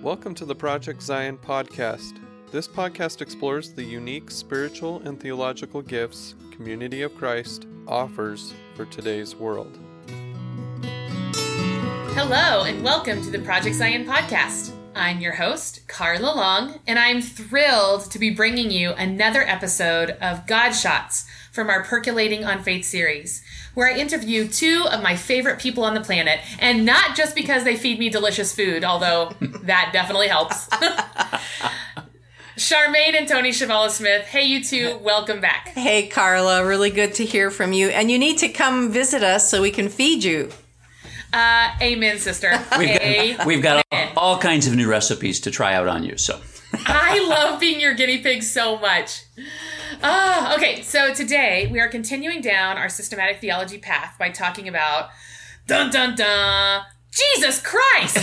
Welcome to the Project Zion podcast. This podcast explores the unique spiritual and theological gifts Community of Christ offers for today's world. Hello, and welcome to the Project Zion podcast. I'm your host, Carla Long, and I'm thrilled to be bringing you another episode of God Shots from our Percolating on Faith series, where I interview two of my favorite people on the planet, and not just because they feed me delicious food, although that definitely helps. Charmaine and Tony Chavala-Smith. Hey, you two, welcome back. Hey, Carla, really good to hear from you. And you need to come visit us so we can feed you. Amen, sister. We've got all kinds of new recipes to try out on you. So I love being your guinea pig so much. Okay, so today we are continuing down our systematic theology path by talking about, dun dun dun, Jesus Christ!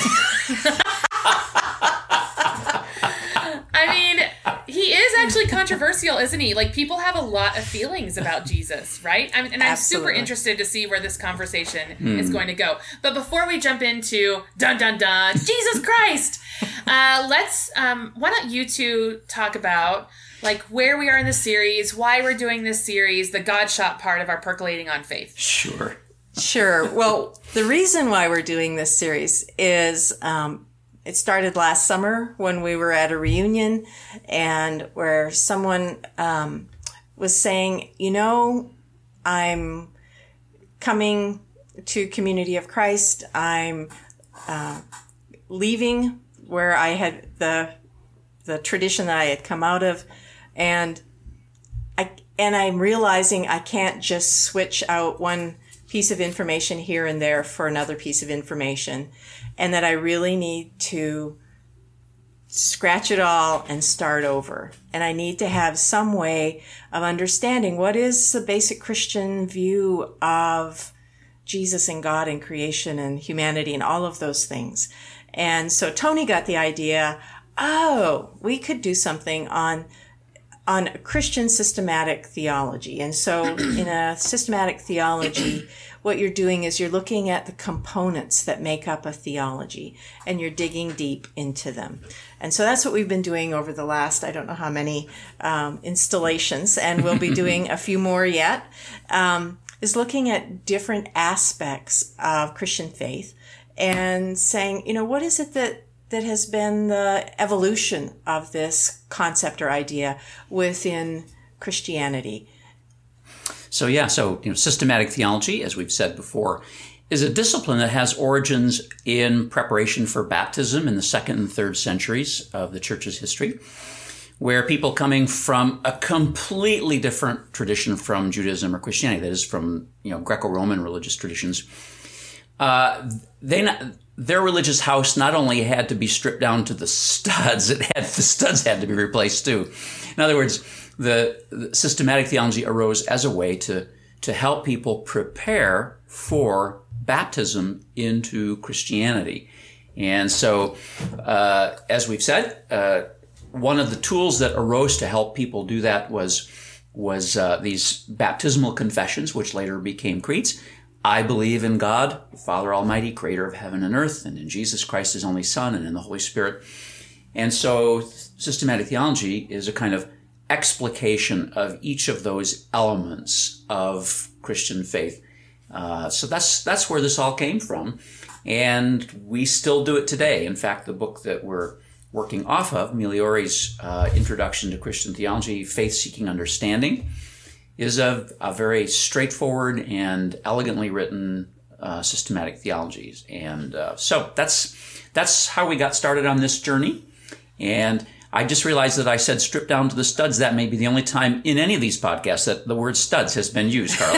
I mean, he is actually controversial, isn't he? Like, people have a lot of feelings about Jesus, right? I'm super interested to see where this conversation is going to go. But before we jump into dun dun dun, Jesus Christ, why don't you two talk about like where we are in the series, why we're doing this series, the God Shot part of our Percolating on Faith. Sure. Well, the reason why we're doing this series is it started last summer when we were at a reunion and where someone was saying, you know, I'm coming to Community of Christ. I'm leaving where I had the tradition that I had come out of. And I'm realizing I can't just switch out one piece of information here and there for another piece of information, and that I really need to scratch it all and start over. And I need to have some way of understanding what is the basic Christian view of Jesus and God and creation and humanity and all of those things. And so Tony got the idea, we could do something on Christian systematic theology. And so in a systematic theology, what you're doing is you're looking at the components that make up a theology, and you're digging deep into them. And so that's what we've been doing over the last, I don't know how many installations, and we'll be doing a few more yet, is looking at different aspects of Christian faith and saying, you know, what is it that has been the evolution of this concept or idea within Christianity? So systematic theology, as we've said before, is a discipline that has origins in preparation for baptism in the 2nd and 3rd centuries of the church's history, where people coming from a completely different tradition from Judaism or Christianity, that is from, Greco-Roman religious traditions, their religious house not only had to be stripped down to the studs, the studs had to be replaced too. In other words, the systematic theology arose as a way to help people prepare for baptism into Christianity. And so, as we've said, one of the tools that arose to help people do that was these baptismal confessions, which later became creeds. I believe in God, Father Almighty, creator of heaven and earth, and in Jesus Christ, his only Son, and in the Holy Spirit. And so systematic theology is a kind of explication of each of those elements of Christian faith. So that's where this all came from. And we still do it today. In fact, the book that we're working off of, Migliori's Introduction to Christian Theology, Faith-Seeking Understanding, is a very straightforward and elegantly written systematic theology. And so that's how we got started on this journey. And I just realized that I said strip down to the studs. That may be the only time in any of these podcasts that the word studs has been used, Carla.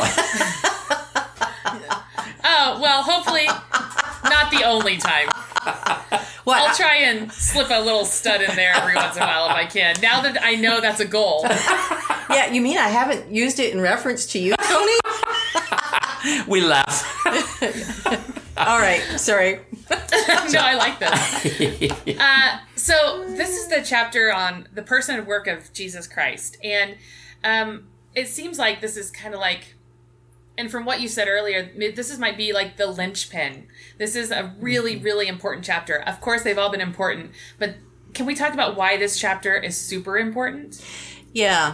Oh, well, hopefully not the only time. Well, I'll try and slip a little stud in there every once in a while if I can, now that I know that's a goal. Yeah, you mean I haven't used it in reference to you, Tony? We laugh. All right, sorry. No, I like this. So this is the chapter on the person and work of Jesus Christ. And it seems like this is kind of like And from what you said earlier, might be like the linchpin. This is a really, really important chapter. Of course, they've all been important, but can we talk about why this chapter is super important? Yeah.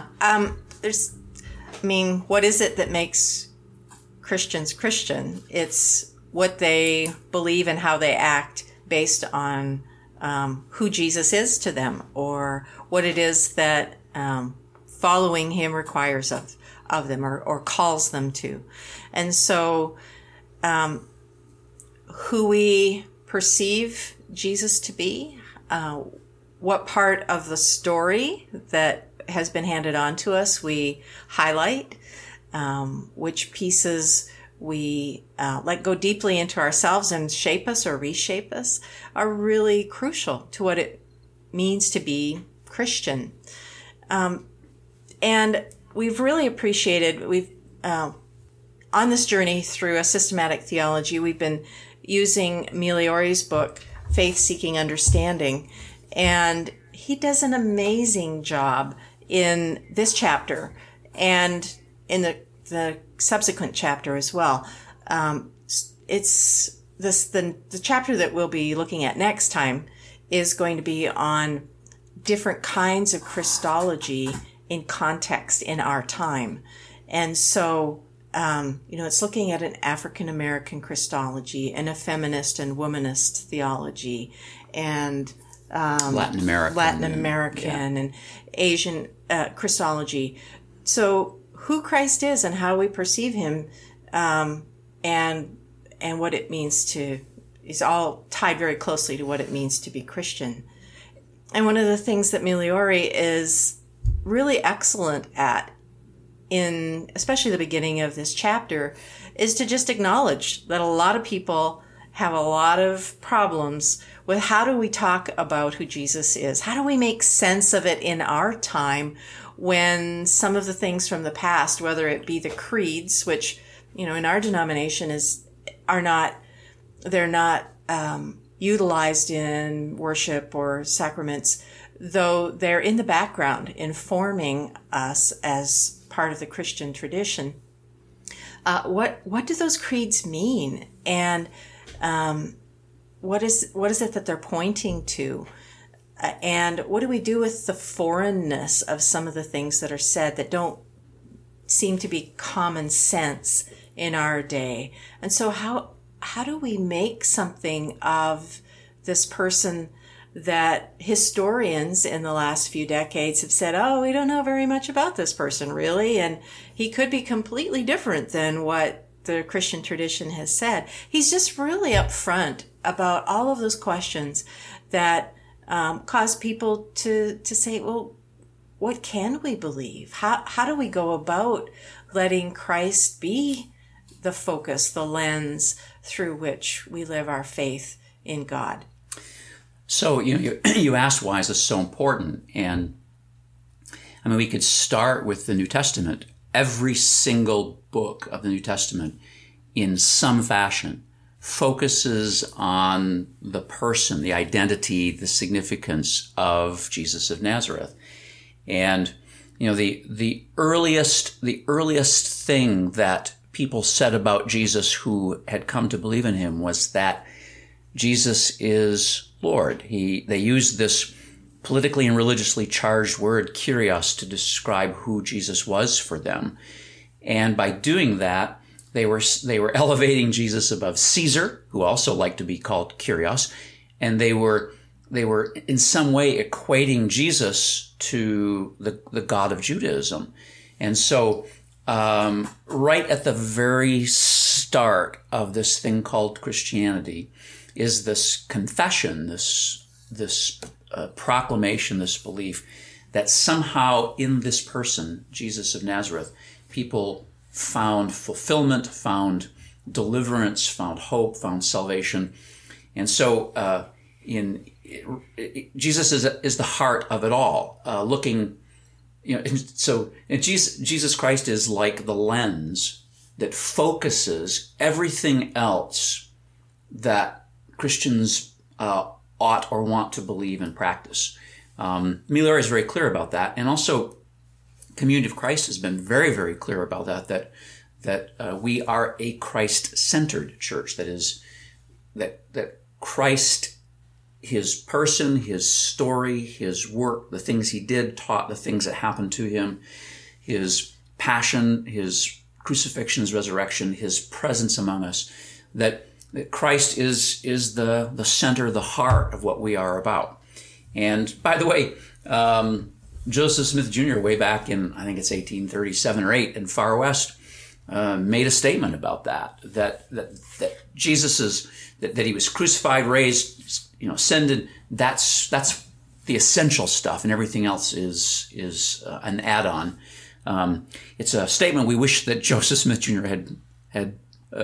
What is it that makes Christians Christian? It's what they believe and how they act based on who Jesus is to them, or what it is that following him requires of them, or calls them to. And so who we perceive Jesus to be, what part of the story that has been handed on to us we highlight, which pieces we let go deeply into ourselves and shape us or reshape us, are really crucial to what it means to be Christian. And we've really appreciated, on this journey through a systematic theology, we've been using Migliori's book, Faith Seeking Understanding, and he does an amazing job in this chapter and in the subsequent chapter as well. It's the chapter that we'll be looking at next time is going to be on different kinds of Christology in context in our time. And so, it's looking at an African American Christology and a feminist and womanist theology and Latin American and Asian Christology. So who Christ is and how we perceive him, and what it means is all tied very closely to what it means to be Christian. And one of the things that Migliori is really excellent at, in especially the beginning of this chapter, is to just acknowledge that a lot of people have a lot of problems with how do we talk about who Jesus is? How do we make sense of it in our time when some of the things from the past, whether it be the creeds, which, in our denomination they're not utilized in worship or sacraments, though they're in the background informing us as part of the Christian tradition. What do those creeds mean? And what is it that they're pointing to? And what do we do with the foreignness of some of the things that are said that don't seem to be common sense in our day? And so how do we make something of this person that historians in the last few decades have said, oh, we don't know very much about this person really, and he could be completely different than what the Christian tradition has said. He's just really upfront about all of those questions that cause people to say, well, what can we believe? How do we go about letting Christ be the focus, the lens through which we live our faith in God? So, you asked why is this so important? And we could start with the New Testament. Every single book of the New Testament, in some fashion, focuses on the person, the identity, the significance of Jesus of Nazareth. And, the earliest thing that people said about Jesus who had come to believe in him was that Jesus is Lord. They used this politically and religiously charged word, kyrios, to describe who Jesus was for them. And by doing that, they were elevating Jesus above Caesar, who also liked to be called kyrios, and they were in some way equating Jesus to the God of Judaism. And so right at the very start of this thing called Christianity is this confession, this proclamation, this belief that somehow in this person, Jesus of Nazareth, people found fulfillment, found deliverance, found hope, found salvation. And so Jesus is the heart of it all, Jesus Christ is like the lens that focuses everything else that Christians ought or want to believe and practice. Migliori is very clear about that, and also Community of Christ has been very, very clear about that that we are a Christ-centered church. That is, that Christ, his person, his story, his work, the things he did, taught, the things that happened to him, his passion, his crucifixion, his resurrection, his presence among us, that Christ is the center, the heart of what we are about. And by the way, Joseph Smith Jr., way back in, I think it's 1837 or 8 in Far West, made a statement about that Jesus is, that he was crucified, raised, ascended. That's the essential stuff, and everything else is an add-on. It's a statement we wish that Joseph Smith Jr. had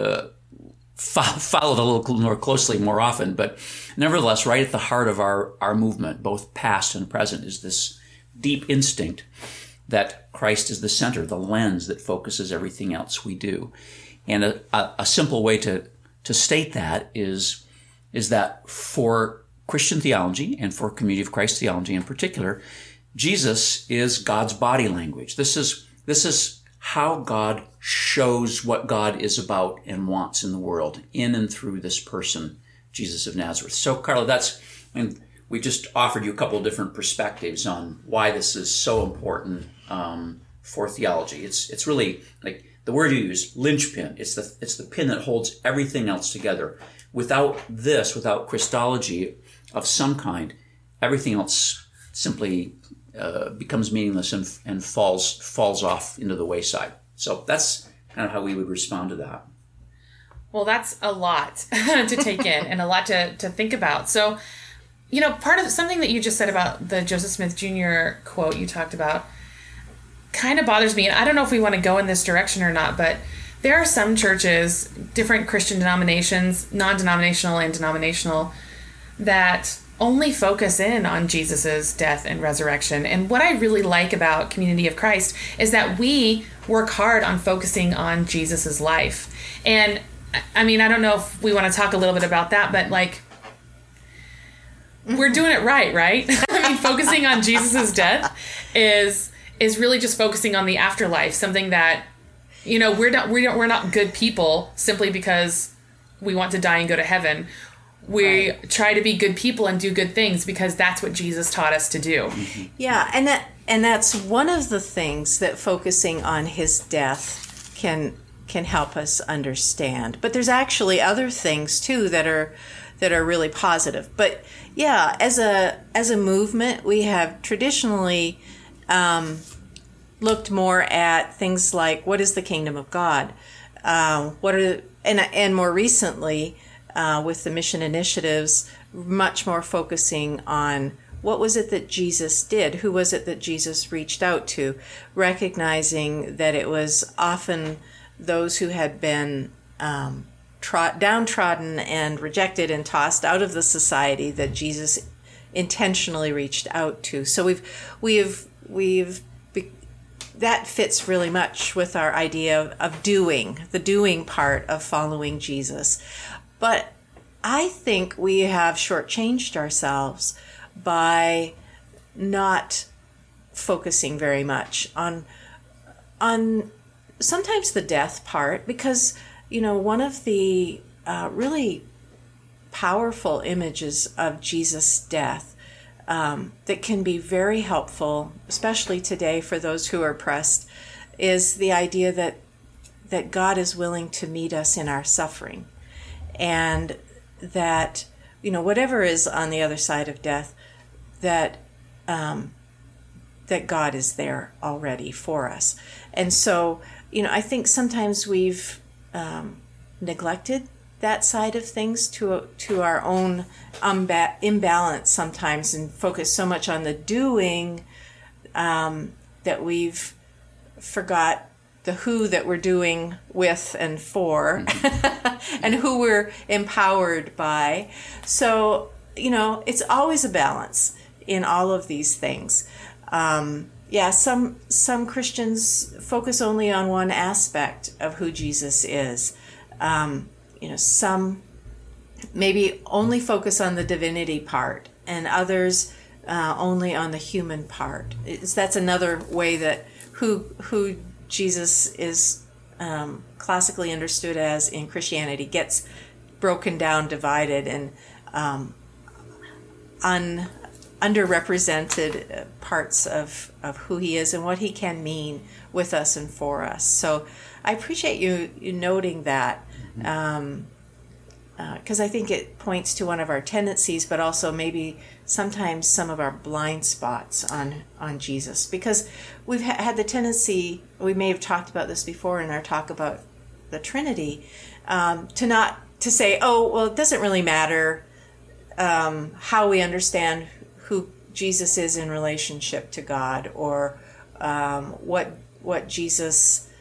followed a little more closely, more often. But nevertheless, right at the heart of our movement, both past and present, is this deep instinct that Christ is the center, the lens that focuses everything else we do. And a simple way to state that is that for Christian theology, and for Community of Christ theology in particular, Jesus is God's body language. This is how God shows what God is about and wants in the world, in and through this person, Jesus of Nazareth. So, Carla, we just offered you a couple of different perspectives on why this is so important for theology. It's really, like the word you use, linchpin. It's the pin that holds everything else together. Without Christology of some kind, everything else simply becomes meaningless and falls off into the wayside. So that's kind of how we would respond to that. Well, that's a lot to take in and a lot to think about. So, part of something that you just said about the Joseph Smith Jr. quote you talked about kind of bothers me. And I don't know if we want to go in this direction or not, but there are some churches, different Christian denominations, non-denominational and denominational, that only focus in on Jesus's death and resurrection. And what I really like about Community of Christ is that we work hard on focusing on Jesus's life. And I mean, I don't know if we want to talk a little bit about that, but we're doing it right? I mean, focusing on Jesus's death is really just focusing on the afterlife, something that, we're not good people simply because we want to die and go to heaven. We try to be good people and do good things because that's what Jesus taught us to do. Yeah, and that's one of the things that focusing on his death can help us understand. But there's actually other things too that are really positive. But yeah, as a movement, we have traditionally looked more at things like, what is the kingdom of God? And more recently, with the mission initiatives, much more focusing on what was it that Jesus did? Who was it that Jesus reached out to? Recognizing that it was often those who had been downtrodden and rejected and tossed out of the society that Jesus intentionally reached out to. So we've that fits really much with our idea of the doing part of following Jesus. But I think we have shortchanged ourselves by not focusing very much on sometimes the death part, because one of the really powerful images of Jesus' death that can be very helpful, especially today for those who are oppressed, is the idea that God is willing to meet us in our suffering. And that, whatever is on the other side of death, that God is there already for us. And so, I think sometimes we've neglected that side of things to our own imbalance sometimes, and focus so much on the doing that we've forgot the who that we're doing with and for, and who we're empowered by. So, it's always a balance in all of these things. Some Christians focus only on one aspect of who Jesus is. Some maybe only focus on the divinity part, and others only on the human part. That's another way that who Jesus is classically understood as in Christianity gets broken down, divided, and underrepresented parts of who he is and what he can mean with us and for us. So I appreciate you noting that, because I think it points to one of our tendencies, but also maybe sometimes some of our blind spots on Jesus. Because we've had the tendency, we may have talked about this before in our talk about the Trinity, to say, oh, well, it doesn't really matter how we understand who Jesus is in relationship to God, or what Jesus,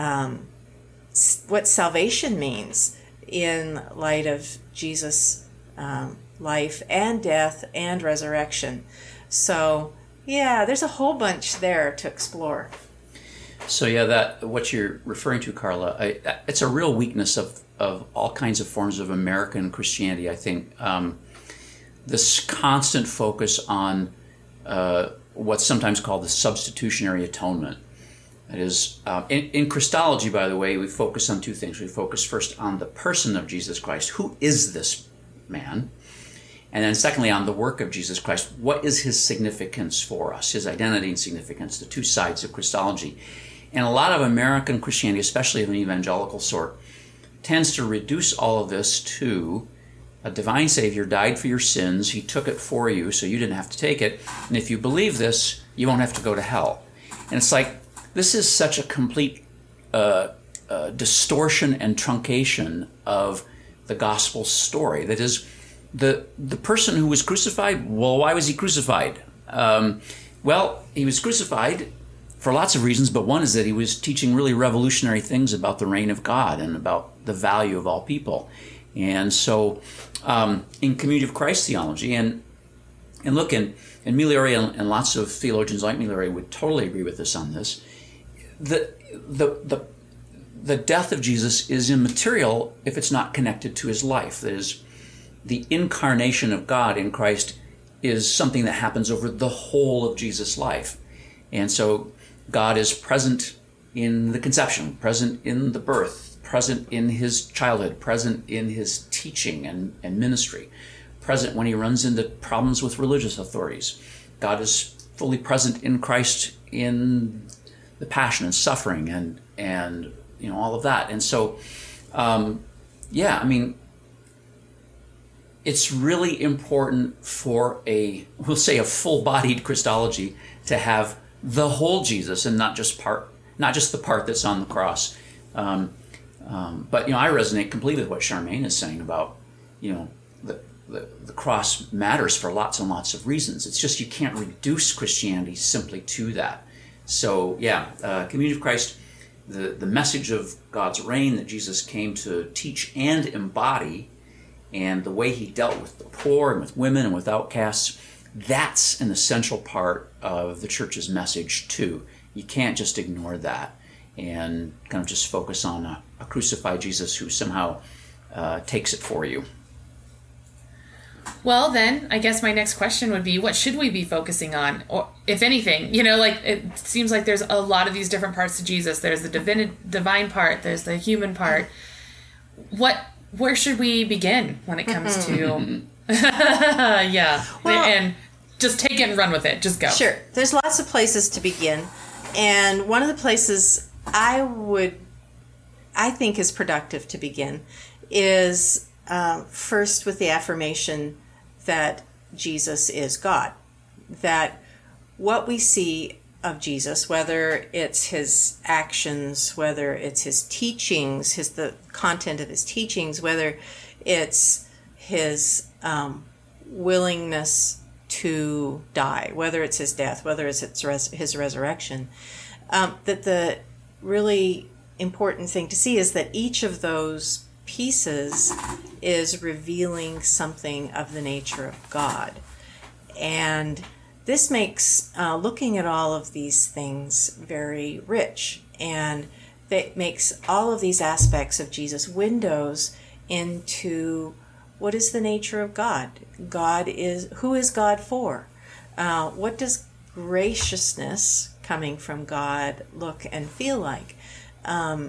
what salvation means in light of Jesus' life and death and resurrection. So, yeah, there's a whole bunch there to explore. So, yeah, that what you're referring to, Carla, it's a real weakness of all kinds of forms of American Christianity, I think. This constant focus on what's sometimes called the substitutionary atonement. That is, in Christology, by the way, we focus on two things. We focus first on the person of Jesus Christ. Who is this man? And then secondly, on the work of Jesus Christ. What is his significance for us, his identity and significance, the two sides of Christology. And a lot of American Christianity, especially of an evangelical sort, tends to reduce all of this to a divine Savior died for your sins. He took it for you, so you didn't have to take it. And if you believe this, you won't have to go to hell. And it's like, this is such a complete distortion and truncation of the gospel story. That is, the person who was crucified, well, why was he crucified? Well, he was crucified for lots of reasons, but one is that he was teaching really revolutionary things about the reign of God and about the value of all people. And so in Community of Christ theology, and look, and Migliore and lots of theologians like Migliore would totally agree with us on this, the death of Jesus is immaterial if it's not connected to his life. That is, the incarnation of God in Christ is something that happens over the whole of Jesus' life. And so God is present in the conception, present in the birth, present in his childhood, present in his teaching and ministry, present when he runs into problems with religious authorities. God is fully present in Christ in the passion and suffering and you know, all of that. And so, yeah, I mean, it's really important for we'll say a full-bodied Christology to have the whole Jesus and not just the part that's on the cross. But, you know, I resonate completely with what Charmaine is saying about, you know, the cross matters for lots and lots of reasons. It's just you can't reduce Christianity simply to that. So, yeah, Community of Christ, the message of God's reign that Jesus came to teach and embody, and the way he dealt with the poor and with women and with outcasts, that's an essential part of the church's message too. You can't just ignore that and kind of just focus on a crucified Jesus who somehow takes it for you. Well, then, I guess my next question would be, what should we be focusing on? Or, if anything, you know, like, it seems like there's a lot of these different parts to Jesus. There's the divine part, there's the human part. Where should we begin when it comes to... yeah. Well, and just take it and run with it. Just go. Sure. There's lots of places to begin. And one of the places I think is productive to begin is first with the affirmation that Jesus is God. That what we see of Jesus, whether it's his actions, whether it's his teachings, the content of his teachings, whether it's his willingness to die, whether it's his death, whether it's his resurrection, that the really important thing to see is that each of those pieces is revealing something of the nature of God. And this makes looking at all of these things very rich, and that makes all of these aspects of Jesus windows into what is the nature of God. Who is God for? What does graciousness coming from God look and feel like?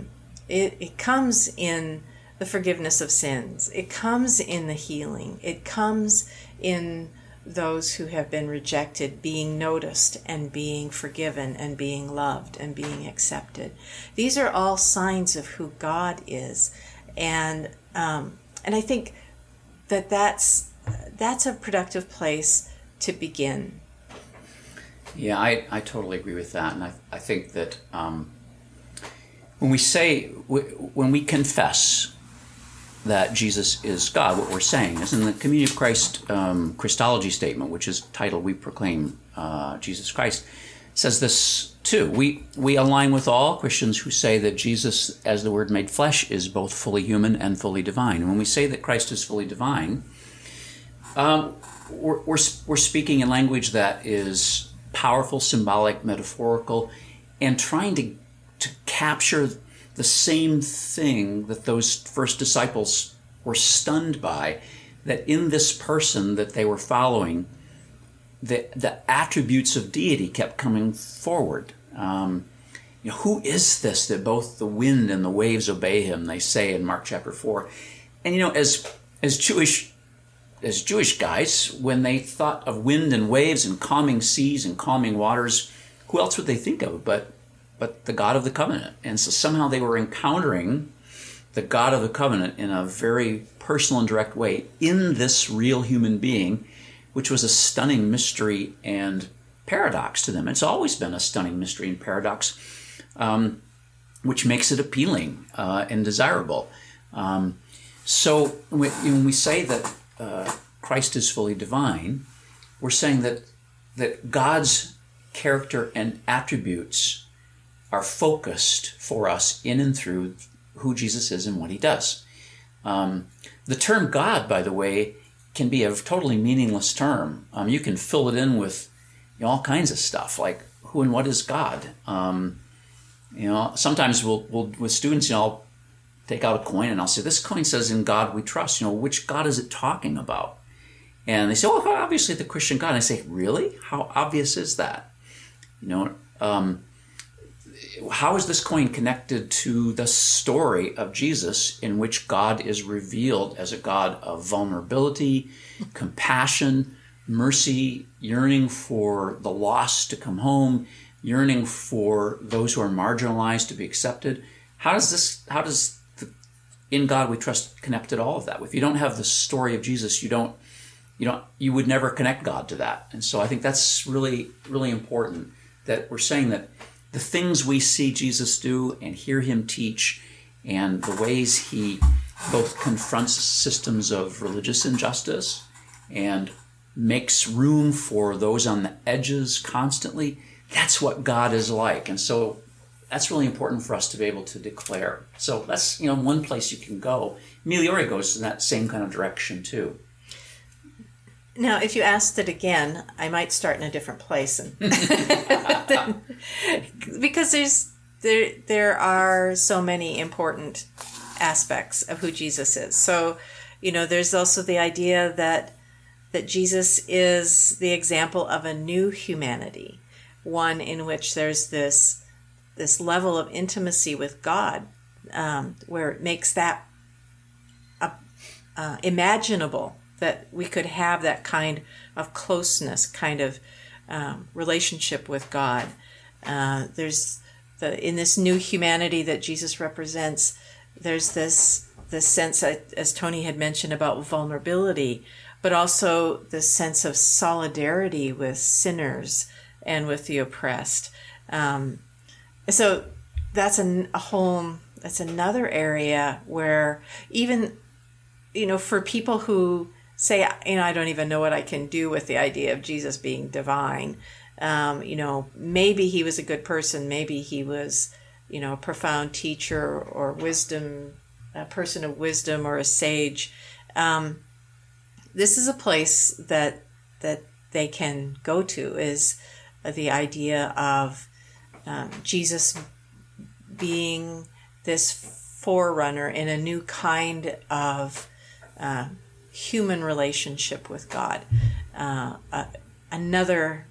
It comes in the forgiveness of sins. It comes in the healing. It comes in those who have been rejected being noticed and being forgiven and being loved and being accepted. These are all signs of who God is, and I think that's a productive place to begin. Yeah, I totally agree with that, and I think that when we confess that Jesus is God, what we're saying is in the Community of Christ Christology statement, which is titled "We Proclaim Jesus Christ," says this too. We align with all Christians who say that Jesus, as the Word made flesh, is both fully human and fully divine. And when we say that Christ is fully divine, we're speaking in language that is powerful, symbolic, metaphorical, and trying to capture the same thing that those first disciples were stunned by, that in this person that they were following, the attributes of deity kept coming forward. Who is this that both the wind and the waves obey him, they say in Mark chapter 4. And as Jewish guys, when they thought of wind and waves and calming seas and calming waters, who else would they think of but the God of the covenant? And so somehow they were encountering the God of the covenant in a very personal and direct way in this real human being, which was a stunning mystery and paradox to them. It's always been a stunning mystery and paradox, which makes it appealing and desirable. So when we say that Christ is fully divine, we're saying that God's character and attributes are focused for us in and through who Jesus is and what he does. The term God, by the way, can be a totally meaningless term. You can fill it in with all kinds of stuff, like who and what is God. Sometimes we'll with students, I'll take out a coin and I'll say, this coin says, "In God we trust." Which God is it talking about? And they say, "Oh, obviously the Christian God." And I say, "Really? How obvious is that?" How is this coin connected to the story of Jesus, in which God is revealed as a God of vulnerability, compassion, mercy, yearning for the lost to come home, yearning for those who are marginalized to be accepted? How does "In God We Trust" connect to all of that? If you don't have the story of Jesus, you would never connect God to that. And so I think that's really, really important, that we're saying that the things we see Jesus do and hear him teach, and the ways he both confronts systems of religious injustice and makes room for those on the edges constantly, that's what God is like. And so that's really important for us to be able to declare. So that's one place you can go. Migliore goes in that same kind of direction too. Now, if you asked it again, I might start in a different place, because there are so many important aspects of who Jesus is. So, there's also the idea that Jesus is the example of a new humanity, one in which there's this level of intimacy with God, where it makes that imaginable, that we could have that kind of closeness, kind of relationship with God. There's in this new humanity that Jesus represents, there's this sense, as Tony had mentioned, about vulnerability, but also the sense of solidarity with sinners and with the oppressed. So that's that's another area where even, for people who say, I don't even know what I can do with the idea of Jesus being divine. Maybe he was a good person. Maybe he was, a profound teacher or a person of wisdom or a sage. This is a place that they can go to, is the idea of Jesus being this forerunner in a new kind of human relationship with God. Another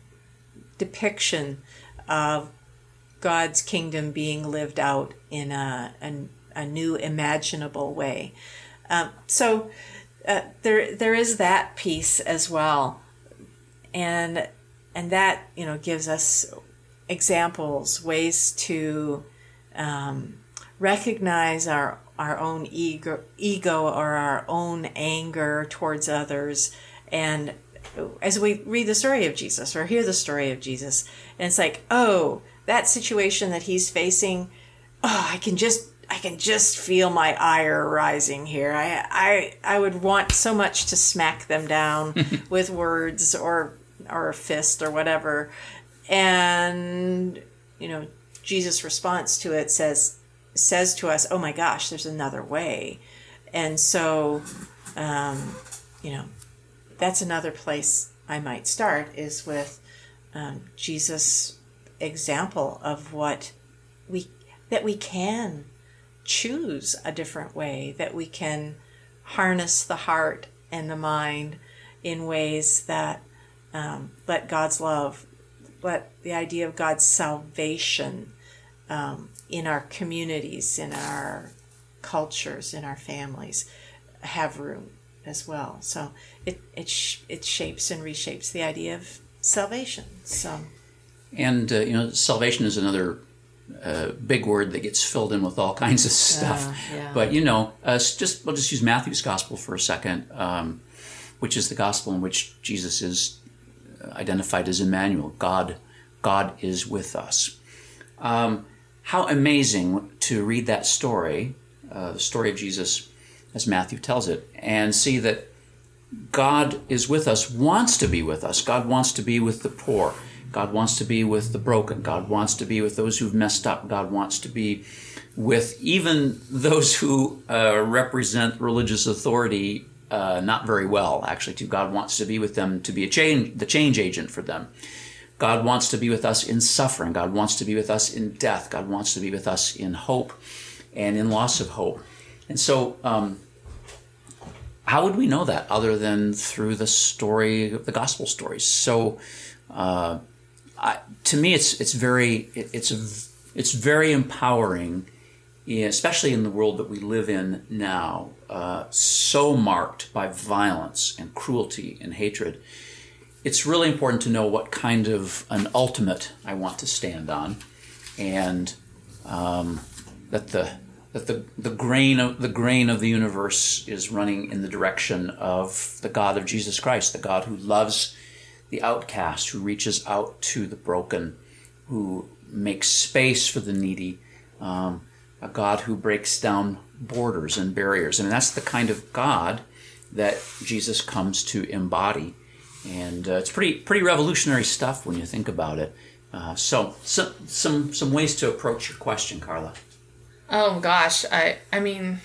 depiction of God's kingdom being lived out in a a new imaginable way. So there is that piece as well, and that gives us examples, ways to recognize our own ego or our own anger towards others. And as we read the story of Jesus or hear the story of Jesus, and it's like, oh, that situation that he's facing, oh, I can just feel my ire rising here. I would want so much to smack them down with words or a fist or whatever. And Jesus' response to it says to us, oh my gosh, there's another way. And so that's another place I might start, is with Jesus' example of that we can choose a different way, that we can harness the heart and the mind in ways that let God's love, let the idea of God's salvation in our communities, in our cultures, in our families, have room as well. So it shapes and reshapes the idea of salvation. So, and salvation is another big word that gets filled in with all kinds of stuff. Yeah. But we'll just use Matthew's gospel for a second, which is the gospel in which Jesus is identified as Emmanuel. God is with us. How amazing to read that story, the story of Jesus as Matthew tells it, and see that God is with us, wants to be with us. God wants to be with the poor. God wants to be with the broken. God wants to be with those who've messed up. God wants to be with even those who represent religious authority not very well, actually, too. God wants to be with them, to be the change agent for them. God wants to be with us in suffering. God wants to be with us in death. God wants to be with us in hope and in loss of hope. And so how would we know that other than through the story, the gospel stories? So to me, it's very empowering, especially in the world that we live in now, so marked by violence and cruelty and hatred. It's really important to know what kind of an ultimate I want to stand on, and that the grain of the universe is running in the direction of the God of Jesus Christ, the God who loves the outcast, who reaches out to the broken, who makes space for the needy, a God who breaks down borders and barriers. And that's the kind of God that Jesus comes to embody. And it's pretty revolutionary stuff when you think about it. So some ways to approach your question, Carla. Oh gosh, I mean,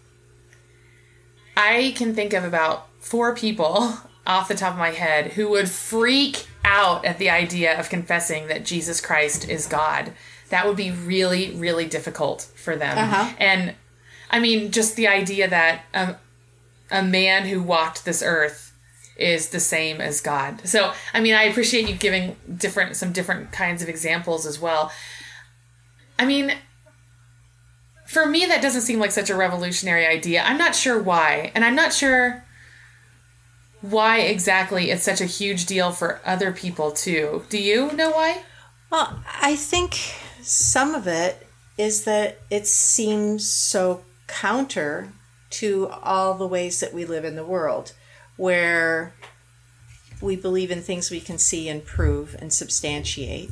I can think of about 4 people off the top of my head who would freak out at the idea of confessing that Jesus Christ is God. That would be really, really difficult for them. Uh-huh. And I mean, just the idea that a man who walked this earth is the same as God. So, I mean, I appreciate you giving some different kinds of examples as well. I mean, for me, that doesn't seem like such a revolutionary idea. I'm not sure why. And I'm not sure why exactly it's such a huge deal for other people, too. Do you know why? Well, I think some of it is that it seems so counter to all the ways that we live in the world, where we believe in things we can see and prove and substantiate,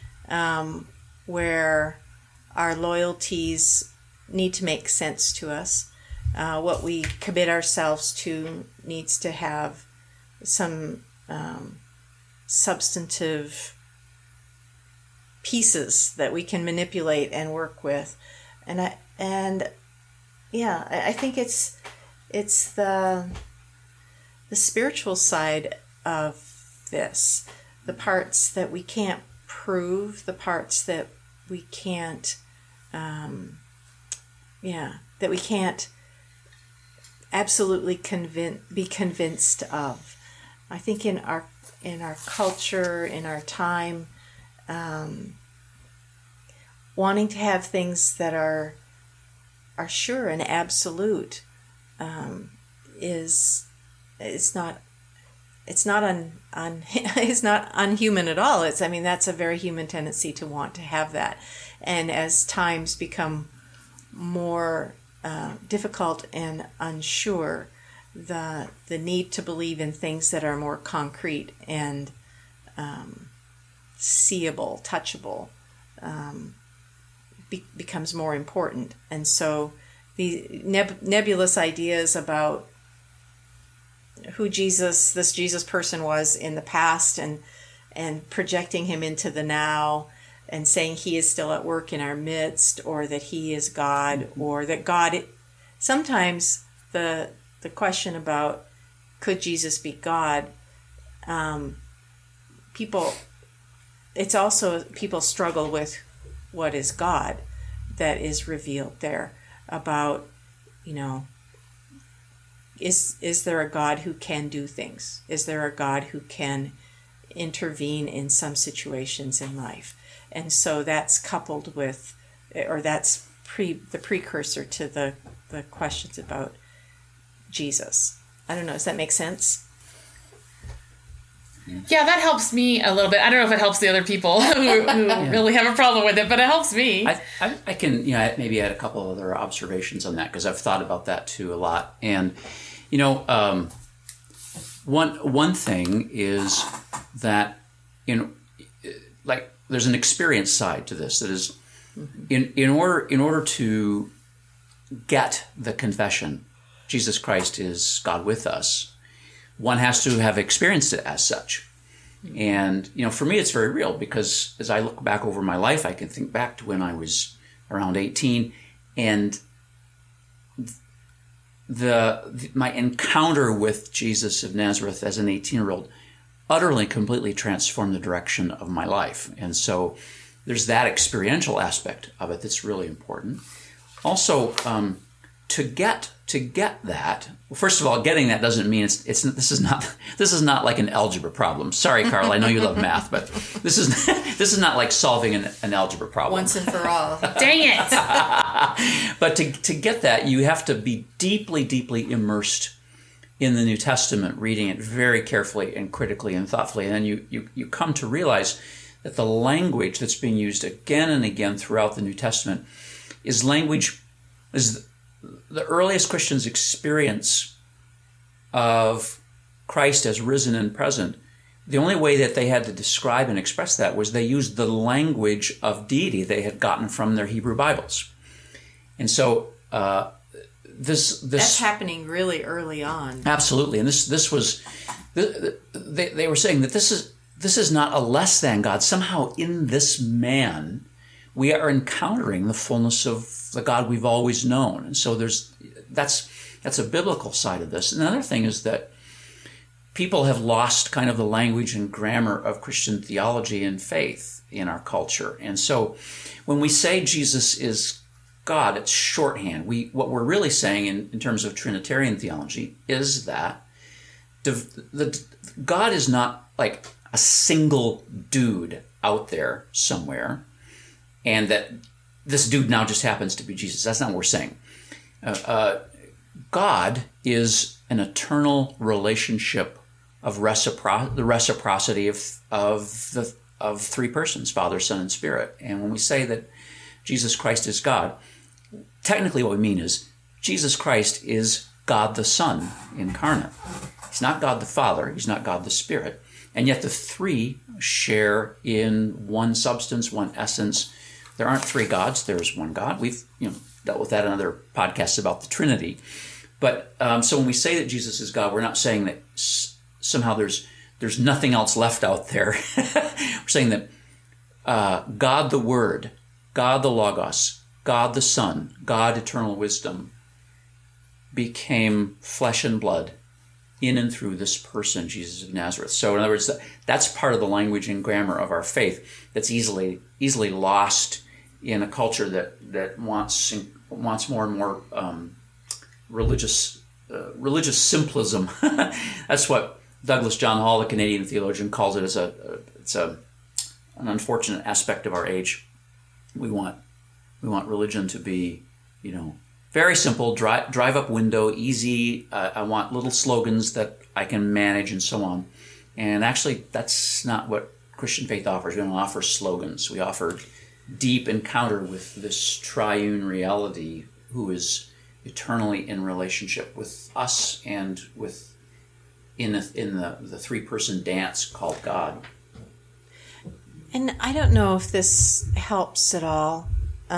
where our loyalties need to make sense to us. What we commit ourselves to needs to have some substantive pieces that we can manipulate and work with. And I think it's the spiritual side of this, the parts that we can't prove, the parts that we can't that we can't absolutely be convinced of. I think in our culture, in our time, wanting to have things that are sure and absolute is not unhuman at all. That's a very human tendency to want to have that. And as times become more difficult and unsure, the need to believe in things that are more concrete and seeable, touchable, becomes more important. And so the nebulous ideas about who this Jesus person was in the past, and projecting him into the now, and saying he is still at work in our midst, or that he is God, or that God. Sometimes the question about could Jesus be God, people struggle with what is God that is revealed there, about, is there a God who can do things? Is there a God who can intervene in some situations in life? And so that's coupled with, or that's the precursor to the questions about Jesus. I don't know, does that make sense? Yeah, that helps me a little bit. I don't know if it helps the other people who really have a problem with it, but it helps me. I can maybe add a couple of other observations on that, because I've thought about that too a lot. And one thing is that there's an experience side to this, that is, in order to get the confession, Jesus Christ is God with us, one has to have experienced it as such. And, for me, it's very real, because as I look back over my life, I can think back to when I was around 18, and my encounter with Jesus of Nazareth as an 18-year-old utterly, completely transformed the direction of my life. And so there's that experiential aspect of it that's really important. Also, to get that, well, first of all, getting that doesn't mean this is not like an algebra problem. Sorry, Carl, I know you love math, but this is not like solving an algebra problem once and for all. Dang it! But to get that, you have to be deeply, deeply immersed in the New Testament, reading it very carefully and critically and thoughtfully, and then you come to realize that the language that's being used again and again throughout the New Testament is the earliest Christians' experience of Christ as risen and present. The only way that they had to describe and express that was they used the language of deity they had gotten from their Hebrew Bibles. And so this that's happening really early on. Absolutely. And this was they were saying that this is not a less than God. Somehow in this man we are encountering the fullness of the God we've always known. And so that's a biblical side of this. And the other thing is that people have lost kind of the language and grammar of Christian theology and faith in our culture. And so when we say Jesus is God, it's shorthand. What we're really saying in terms of Trinitarian theology is that God is not like a single dude out there somewhere, and that this dude now just happens to be Jesus. That's not what we're saying. God is an eternal relationship of the reciprocity of three persons, Father, Son, and Spirit. And when we say that Jesus Christ is God, technically what we mean is Jesus Christ is God the Son incarnate. He's not God the Father. He's not God the Spirit. And yet the three share in one substance, one essence. There aren't three gods. There's one God. We've dealt with that in other podcasts about the Trinity. But so when we say that Jesus is God, we're not saying that somehow there's nothing else left out there. We're saying that God the Word, God the Logos, God the Son, God eternal wisdom became flesh and blood in and through this person, Jesus of Nazareth. So in other words, that's part of the language and grammar of our faith that's easily lost in a culture that wants more and more religious simplism. That's what Douglas John Hall, the Canadian theologian, calls it. It's an unfortunate aspect of our age. We want religion to be, very simple, drive up window, easy. I want little slogans that I can manage and so on. And actually, that's not what Christian faith offers. We don't offer slogans. We offer deep encounter with this triune reality who is eternally in relationship with us and with in the three-person dance called God. And I don't know if this helps at all,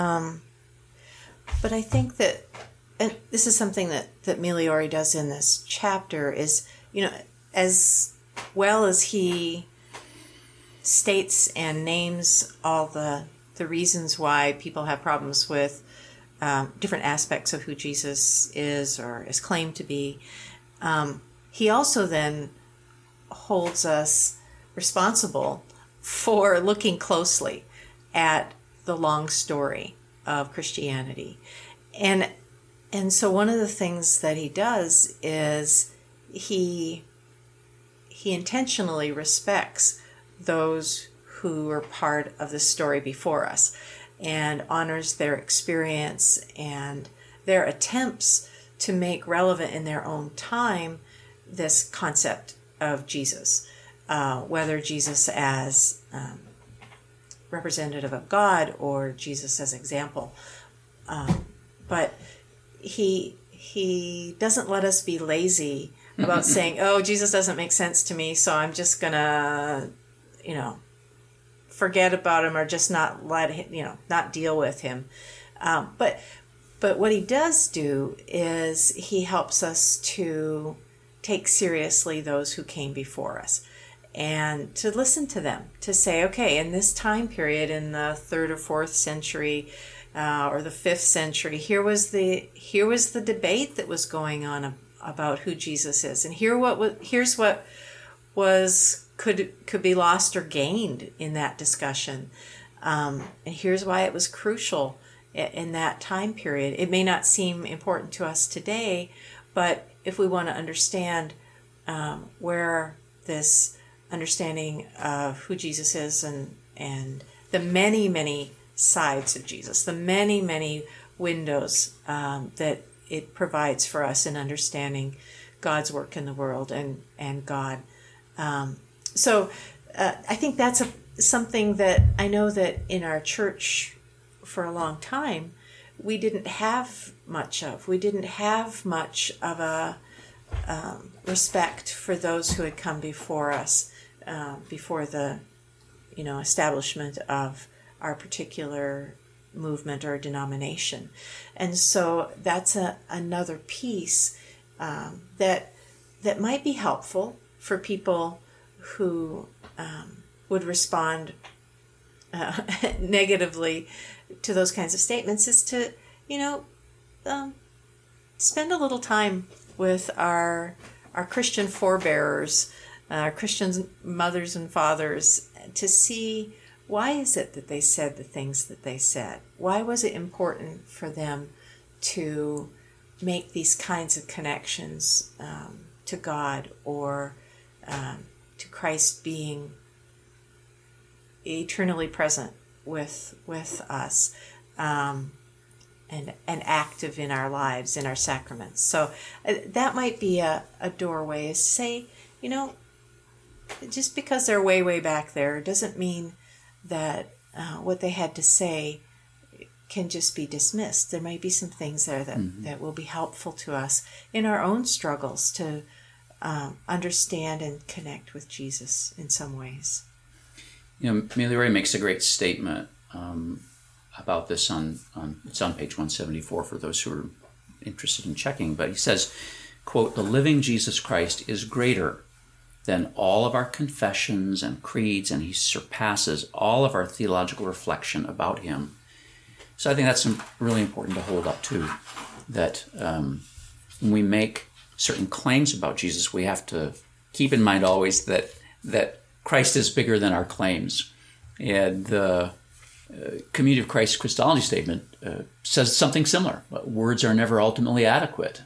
but I think that, and this is something that Migliore does in this chapter, is, as well as he states and names all the reasons why people have problems with different aspects of who Jesus is or is claimed to be, he also then holds us responsible for looking closely at the long story of Christianity. And so one of the things that he does is he intentionally respects those who were part of the story before us and honors their experience and their attempts to make relevant in their own time this concept of Jesus, whether Jesus as representative of God or Jesus as example. But he doesn't let us be lazy about saying, oh, Jesus doesn't make sense to me, so I'm just going to, forget about him or just not let him, not deal with him. But what he does do is he helps us to take seriously those who came before us and to listen to them, to say, okay, in this time period, in the 3rd or 4th century or the 5th century, here was the debate that was going on about who Jesus is, and here's what could be lost or gained in that discussion, and here's why it was crucial in that time period. It may not seem important to us today, but if we want to understand where this understanding of who Jesus is and the many, many sides of Jesus, the many, many windows that it provides for us in understanding God's work in the world and God. So I think that's something that I know that in our church for a long time we didn't have much of. We didn't have much of a respect for those who had come before us, before the establishment of our particular movement or denomination. And so that's another piece that might be helpful for people who would respond negatively to those kinds of statements, is to spend a little time with our Christian forebearers, our Christian mothers and fathers, to see why is it that they said the things that they said. Why was it important for them to make these kinds of connections to God or to Christ being eternally present with us and active in our lives, in our sacraments. So that might be a doorway, is to say, just because they're way, way back there doesn't mean that what they had to say can just be dismissed. There might be some things there that will be helpful to us in our own struggles to understand and connect with Jesus in some ways. Migliore makes a great statement about this it's on page 174 for those who are interested in checking, but he says, quote, "The living Jesus Christ is greater than all of our confessions and creeds, and he surpasses all of our theological reflection about him." So I think that's really important to hold up too, that when we make certain claims about Jesus, we have to keep in mind always that Christ is bigger than our claims. And the Community of Christ Christology statement says something similar. Words are never ultimately adequate.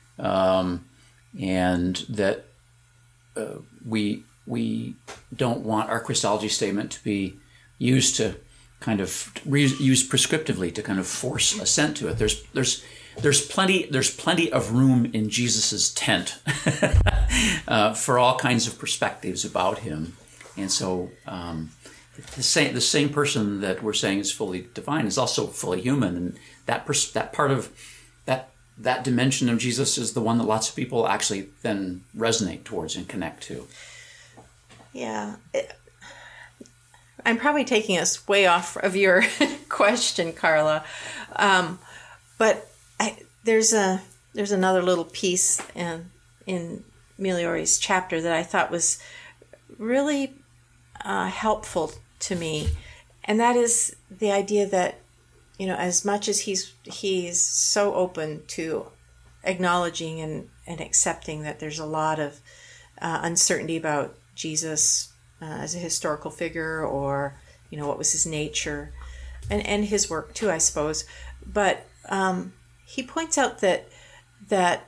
And that we don't want our Christology statement to be used to kind of used prescriptively to kind of force assent to it. There's there's plenty of room in Jesus's tent for all kinds of perspectives about him. And so the same person that we're saying is fully divine is also fully human, and that part of that dimension of Jesus is the one that lots of people actually then resonate towards and connect to. Yeah. I'm probably taking us way off of your question, Carla. But there's another little piece in Migliori's chapter that I thought was really helpful to me, and that is the idea that, as much as he's so open to acknowledging and accepting that there's a lot of uncertainty about Jesus as a historical figure, or what was his nature, and his work too, I suppose. But he points out that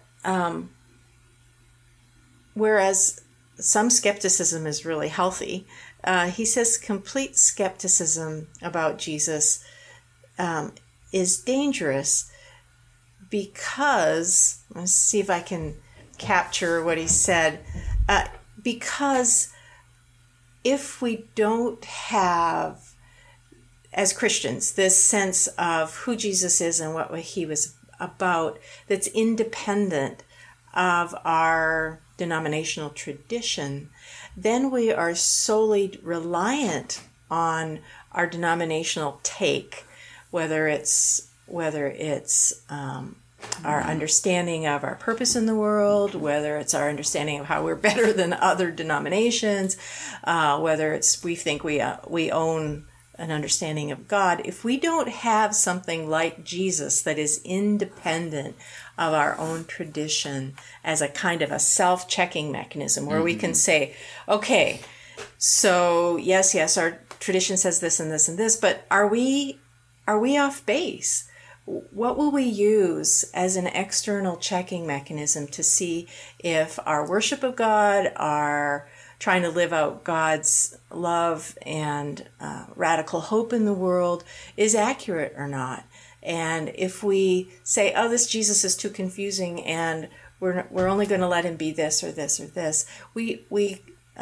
whereas some skepticism is really healthy, he says complete skepticism about Jesus is dangerous because, let's see if I can capture what he said, because if we don't have, as Christians, this sense of who Jesus is and what he was about that's independent of our denominational tradition, then we are solely reliant on our denominational take, whether it's our understanding of our purpose in the world, whether it's our understanding of how we're better than other denominations, whether it's we think we own an understanding of God. If we don't have something like Jesus that is independent of our own tradition as a kind of a self-checking mechanism where we can say, okay, so yes, our tradition says this and this and this, but are we off base? What will we use as an external checking mechanism to see if our worship of God, our trying to live out God's love and radical hope in the world is accurate or not? And if we say, oh, this Jesus is too confusing and we're only going to let him be this or this or this, we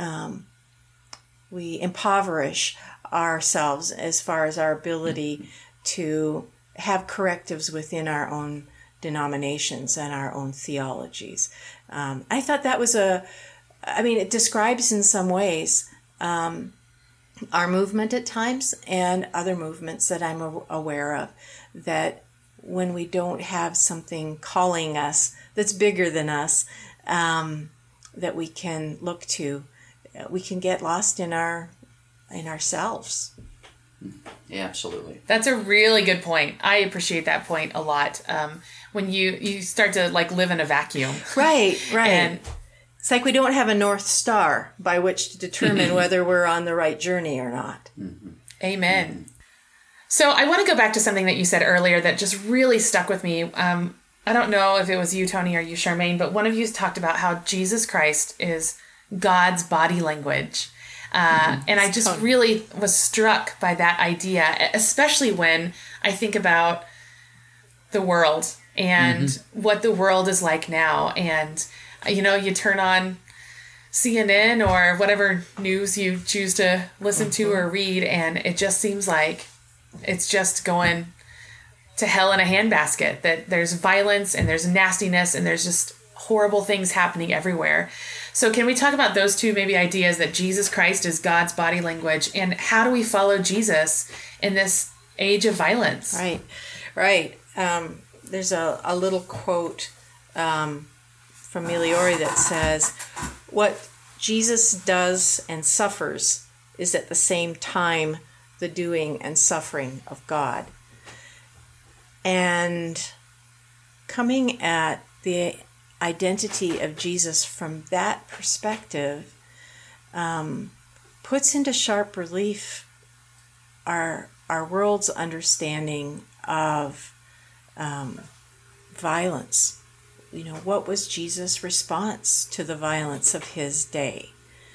impoverish ourselves as far as our ability to have correctives within our own denominations and our own theologies. I thought that was it describes in some ways our movement at times and other movements that I'm aware of, that when we don't have something calling us that's bigger than us, that we can look to, we can get lost in ourselves. Yeah, absolutely. That's a really good point. I appreciate that point a lot. When you start to live in a vacuum. Right. And it's like we don't have a North Star by which to determine whether we're on the right journey or not. Mm-hmm. Amen. So I want to go back to something that you said earlier that just really stuck with me. I don't know if it was you, Tony, or you, Charmaine, but one of you talked about how Jesus Christ is God's body language. And I just really was struck by that idea, especially when I think about the world and what the world is like now. And, you turn on CNN or whatever news you choose to listen to or read, and it just seems like it's just going to hell in a handbasket, that there's violence and there's nastiness and there's just horrible things happening everywhere. So can we talk about those two maybe ideas, that Jesus Christ is God's body language, and how do we follow Jesus in this age of violence? Right. There's a little quote from Migliori that says, what Jesus does and suffers is at the same time the doing and suffering of God. And coming at the identity of Jesus from that perspective puts into sharp relief our world's understanding of violence. What was Jesus' response to the violence of his day?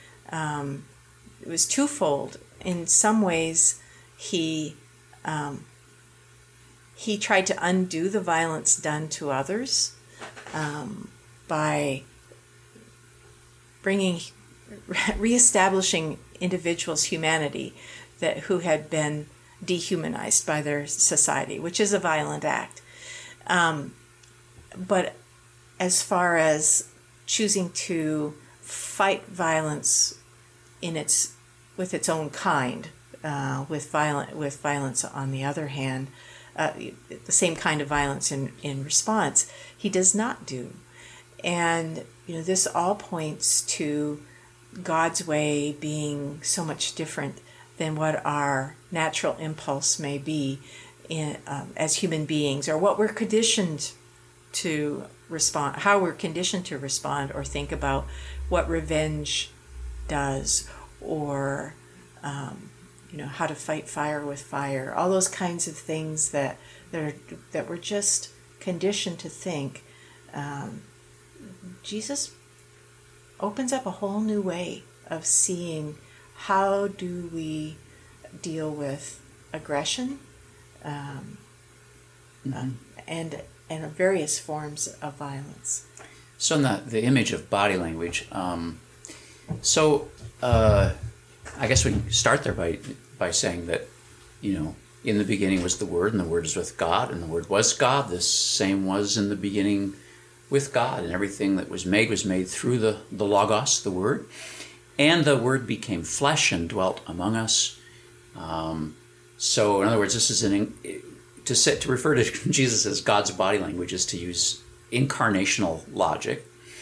It was twofold. In some ways, he he tried to undo the violence done to others by reestablishing individuals' humanity who had been dehumanized by their society, which is a violent act. But as far as choosing to fight violence with its own kind, with violence on the other hand, the same kind of violence in response, he does not do. And this all points to God's way being so much different than what our natural impulse may be as human beings, or what we're conditioned to respond, how we're conditioned to respond or think about what revenge does, or how to fight fire with fire, all those kinds of things that we're just conditioned to think. Jesus opens up a whole new way of seeing how do we deal with aggression and various forms of violence. So in the image of body language, I guess we can start there by saying that, in the beginning was the Word, and the Word is with God, and the Word was God. This same was in the beginning with God, and everything that was made through the Logos, the Word. And the Word became flesh and dwelt among us. So in other words, this is to refer to Jesus as God's body language is to use incarnational logic.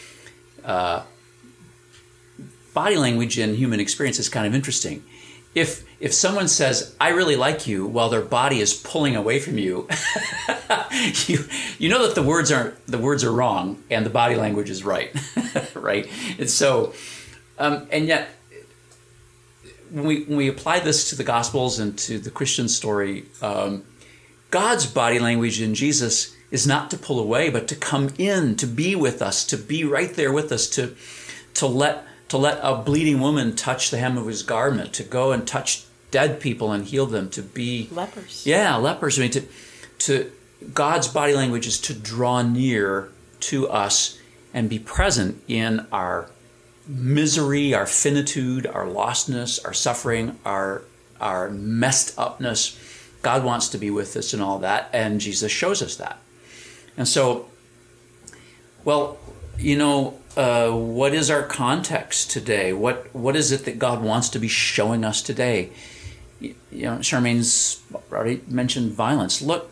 Body language in human experience is kind of interesting. If someone says, "I really like you," while their body is pulling away from you, you know that the words are wrong and the body language is right, right? And so, and yet, when we apply this to the Gospels and to the Christian story, God's body language in Jesus is not to pull away, but to come in, to be with us, to be right there with us, to let a bleeding woman touch the hem of his garment, to go and touch dead people and heal them, to be lepers. Yeah, lepers. I mean, to God's body language is to draw near to us and be present in our misery, our finitude, our lostness, our suffering, our messed upness. God wants to be with us in all that, and Jesus shows us that. And so, what is our context today? What is it that God wants to be showing us today? Charmaine's already mentioned violence. Look,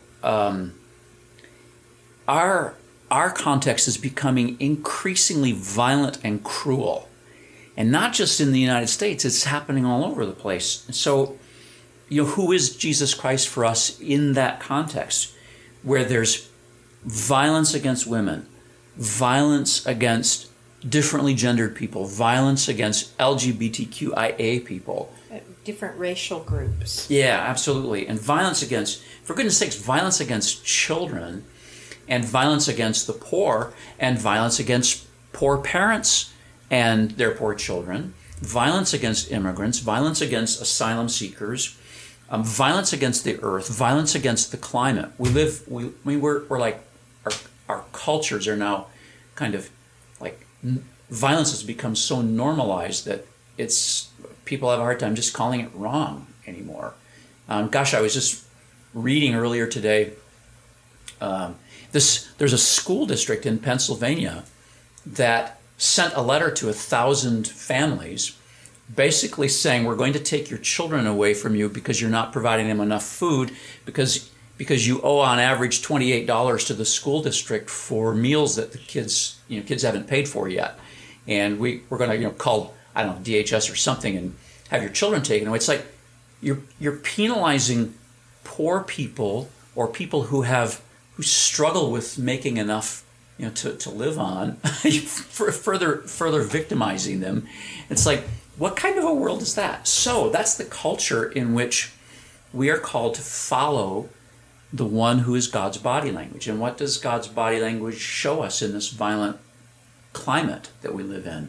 our context is becoming increasingly violent and cruel. And not just in the United States, it's happening all over the place. So, who is Jesus Christ for us in that context where there's violence against women, violence against differently gendered people, violence against LGBTQIA people. Different racial groups. Yeah, absolutely. And violence against, for goodness sakes, violence against children, and violence against the poor, and violence against poor parents and their poor children, violence against immigrants, violence against asylum seekers, violence against the earth, violence against the climate. We're like, our cultures are now kind of like, violence has become so normalized that people have a hard time just calling it wrong anymore. I was just reading earlier today, there's a school district in Pennsylvania that sent a letter to 1,000 families basically saying, we're going to take your children away from you because you're not providing them enough food, because you owe on average $28 to the school district for meals that the kids haven't paid for yet. And we're going to call, I don't know, DHS or something and have your children taken away. It's like you're penalizing poor people or people who struggle with making enough to live on, further victimizing them. It's like, what kind of a world is that? So that's the culture in which we are called to follow the one who is God's body language. And what does God's body language show us in this violent climate that we live in?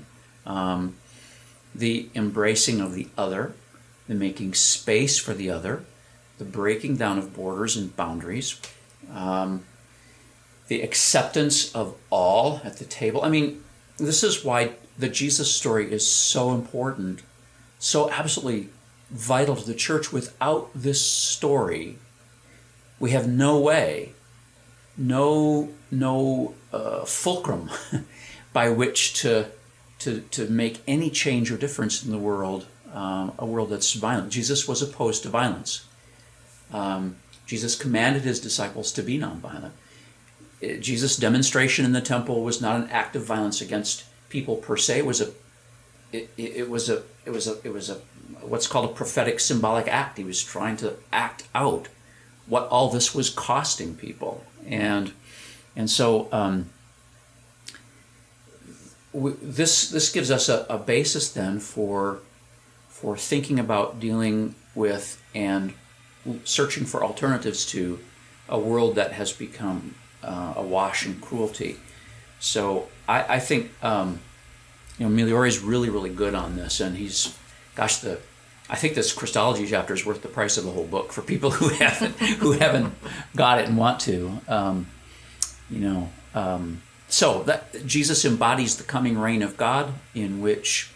The embracing of the other, the making space for the other, the breaking down of borders and boundaries, the acceptance of all at the table. I mean, this is why the Jesus story is so important, so absolutely vital to the church. Without this story, we have no way, no fulcrum by which to make any change or difference in the world, a world that's violent. Jesus was opposed to violence. Jesus commanded his disciples to be nonviolent. Jesus' demonstration in the temple was not an act of violence against people per se. It was a what's called a prophetic symbolic act. He was trying to act out what all this was costing people, and so this gives us a basis then for thinking about dealing with and searching for alternatives to a world that has become awash in cruelty. So I think Migliore is really, really good on this, and he's, I think this Christology chapter is worth the price of the whole book for people who haven't got it and want to. So that Jesus embodies the coming reign of God, in which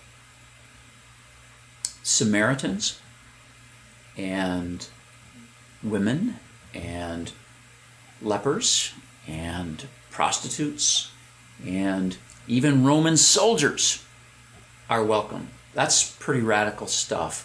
Samaritans and women and lepers and prostitutes and even Roman soldiers are welcome. That's pretty radical stuff.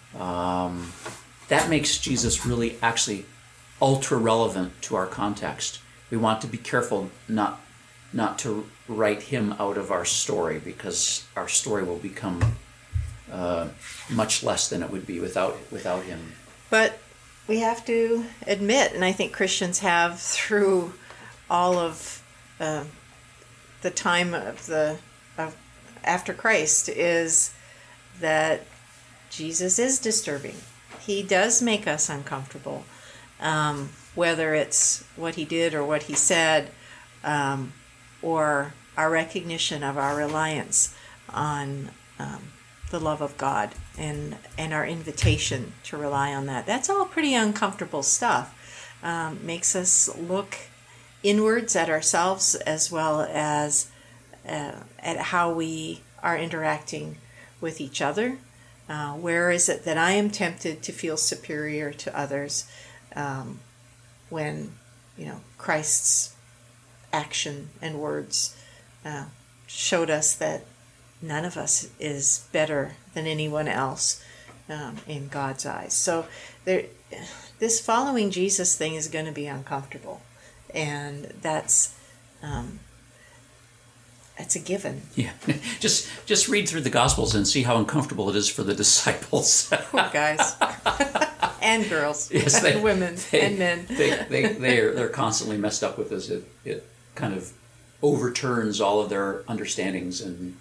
That makes Jesus really actually ultra relevant to our context. We want to be careful not to write him out of our story, because our story will become much less than it would be without him. But we have to admit, and I think Christians have through all of the time of after Christ, is that Jesus is disturbing. He does make us uncomfortable, whether it's what he did or what he said, or our recognition of our reliance on the love of God and our invitation to rely on that. That's all pretty uncomfortable stuff. Makes us look inwards at ourselves, as well as at how we are interacting with each other. Where is it that I am tempted to feel superior to others when Christ's action and words showed us that none of us is better than anyone else in God's eyes. So this following Jesus thing is going to be uncomfortable, and that's a given. Yeah, just read through the Gospels and see how uncomfortable it is for the disciples. Poor guys and girls, yes, and women and men. They're constantly messed up with this. It kind of overturns all of their understandings and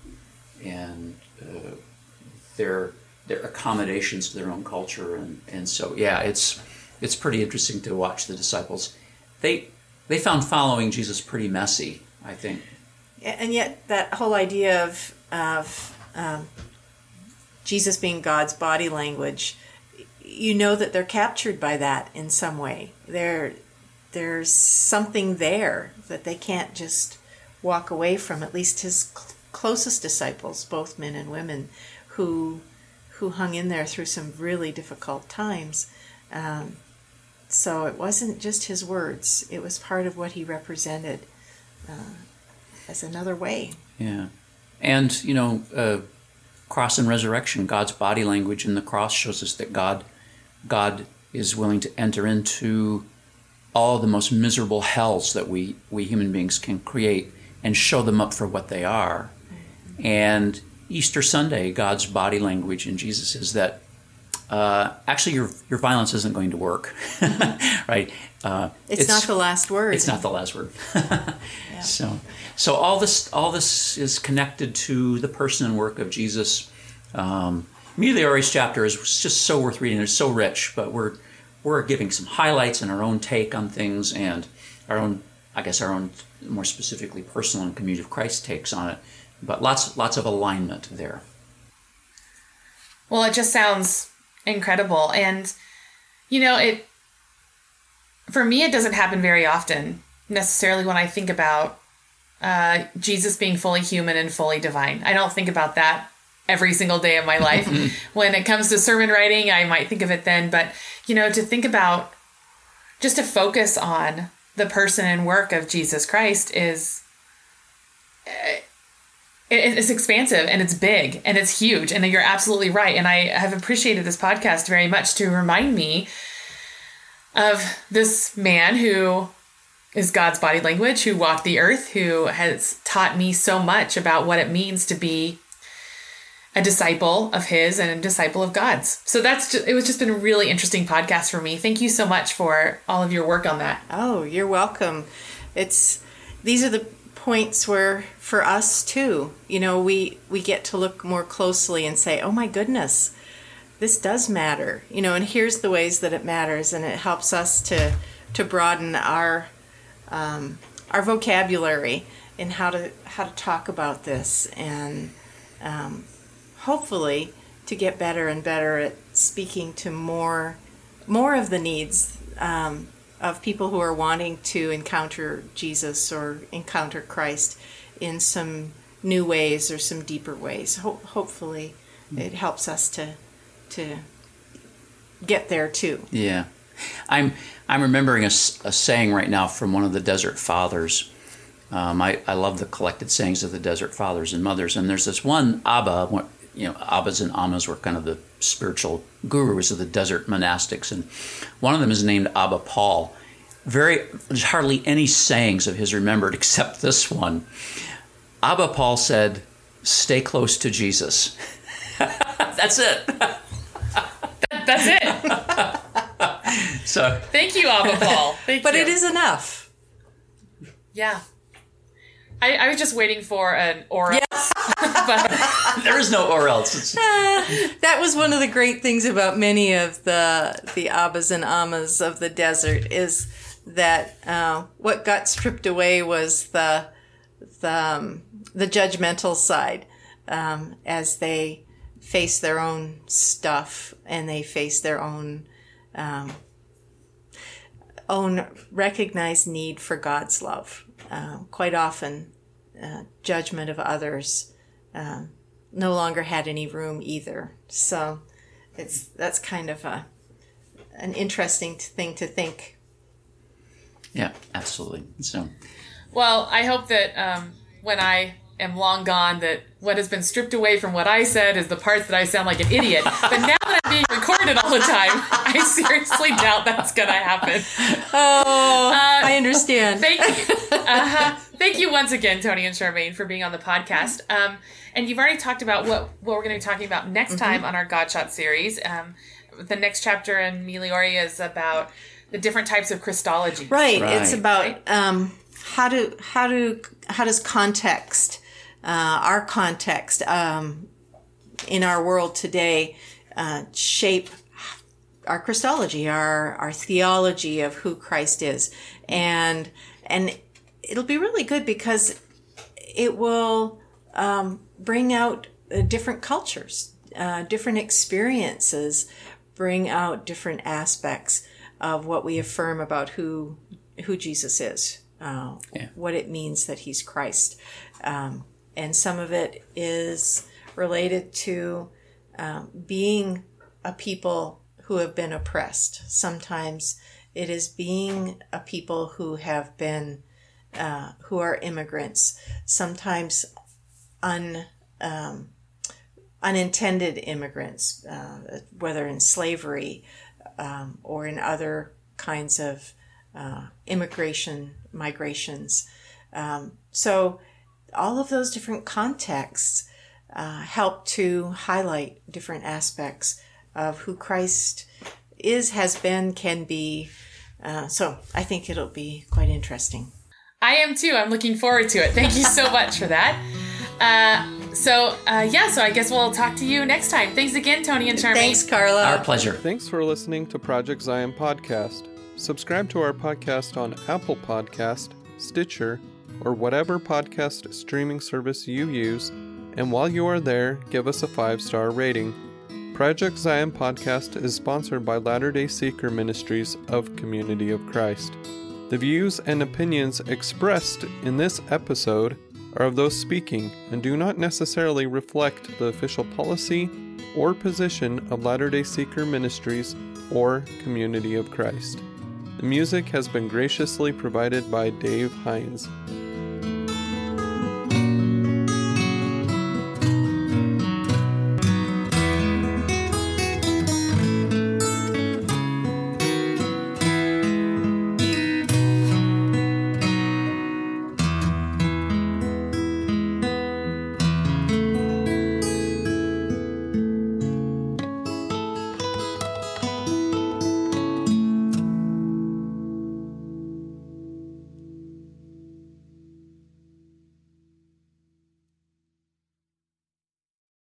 their accommodations to their own culture, and so it's pretty interesting to watch the disciples. They found following Jesus pretty messy, I think. And yet that whole idea of Jesus being God's body language, that they're captured by that in some way. There's something there that they can't just walk away from, at least his closest disciples, both men and women, who hung in there through some really difficult times. So it wasn't just his words, it was part of what he represented as another way. Yeah. And, cross and resurrection, God's body language in the cross shows us that God is willing to enter into all the most miserable hells that we human beings can create and show them up for what they are. And Easter Sunday, God's body language in Jesus is that actually your violence isn't going to work, right? It's not the last word. It's not the last word. Yeah. So all this is connected to the person and work of Jesus. Migliore's chapter is just so worth reading. It's so rich, but we're giving some highlights and our own take on things, and our own more specifically personal and Community of Christ takes on it. But lots of alignment there. Well, it just sounds incredible. And, for me, it doesn't happen very often necessarily when I think about Jesus being fully human and fully divine. I don't think about that every single day of my life. When it comes to sermon writing, I might think of it then. But, to think about, just to focus on the person and work of Jesus Christ is, it's expansive and it's big and it's huge. And you're absolutely right. And I have appreciated this podcast very much to remind me of this man who is God's body language, who walked the earth, who has taught me so much about what it means to be a disciple of his and a disciple of God's. So it was just been a really interesting podcast for me. Thank you so much for all of your work on that. Oh, you're welcome. These are the points where for us too, we get to look more closely and say, oh my goodness, this does matter, and here's the ways that it matters. And it helps us to broaden our vocabulary in how to talk about this, and hopefully to get better and better at speaking to more of the needs of people who are wanting to encounter Jesus or encounter Christ in some new ways or some deeper ways. Hopefully it helps us to get there too. Yeah. I'm remembering a saying right now from one of the Desert Fathers. I love the collected sayings of the Desert Fathers and Mothers, and there's this one Abba. Abbas and Ammas were kind of the spiritual gurus of the desert monastics, and one of them is named Abba Paul. There's hardly any sayings of his remembered except this one. Abba Paul said, "Stay close to Jesus." That's it. That's it. So thank you, Abba Paul. But it is enough. Yeah. I was just waiting for an or else. But there is no or else. That was one of the great things about many of the Abbas and Ammas of the desert, is that what got stripped away was the judgmental side, as they face their own stuff and they face their own recognized need for God's love. Quite often, judgment of others no longer had any room either. So that's kind of an interesting thing to think. Yeah, absolutely. So, well, I hope that when I am long gone, that what has been stripped away from what I said is the parts that I sound like an idiot. But now that I'm being recorded all the time, I seriously doubt that's going to happen. Oh, I understand. Thank you. Thank you once again, Tony and Charmaine, for being on the podcast. And you've already talked about what we're going to be talking about next time on our Godshot series. The next chapter in Meliora is about the different types of Christology. Right. It's about how does context, our context in our world today, shape our Christology, our theology of who Christ is, and it'll be really good because it will bring out different cultures, different experiences, bring out different aspects of what we affirm about who Jesus is, what it means that he's Christ. And some of it is related to being a people who have been oppressed. Sometimes it is being a people who have been, who are immigrants. Sometimes unintended immigrants, whether in slavery or in other kinds of migrations. So all of those different contexts help to highlight different aspects of who Christ is, has been, can be. So I think it'll be quite interesting. I am too. I'm looking forward to it. Thank you so much for that. So I guess we'll talk to you next time. Thanks again, Tony and Charmaine. Thanks, Carla. Our pleasure. Thanks for listening to Project Zion Podcast. Subscribe to our podcast on Apple Podcast, Stitcher, or whatever podcast streaming service you use. And while you are there, give us a 5-star rating. Project Zion Podcast is sponsored by Latter-day Seeker Ministries of Community of Christ. The views and opinions expressed in this episode are of those speaking and do not necessarily reflect the official policy or position of Latter-day Seeker Ministries or Community of Christ. The music has been graciously provided by Dave Hines.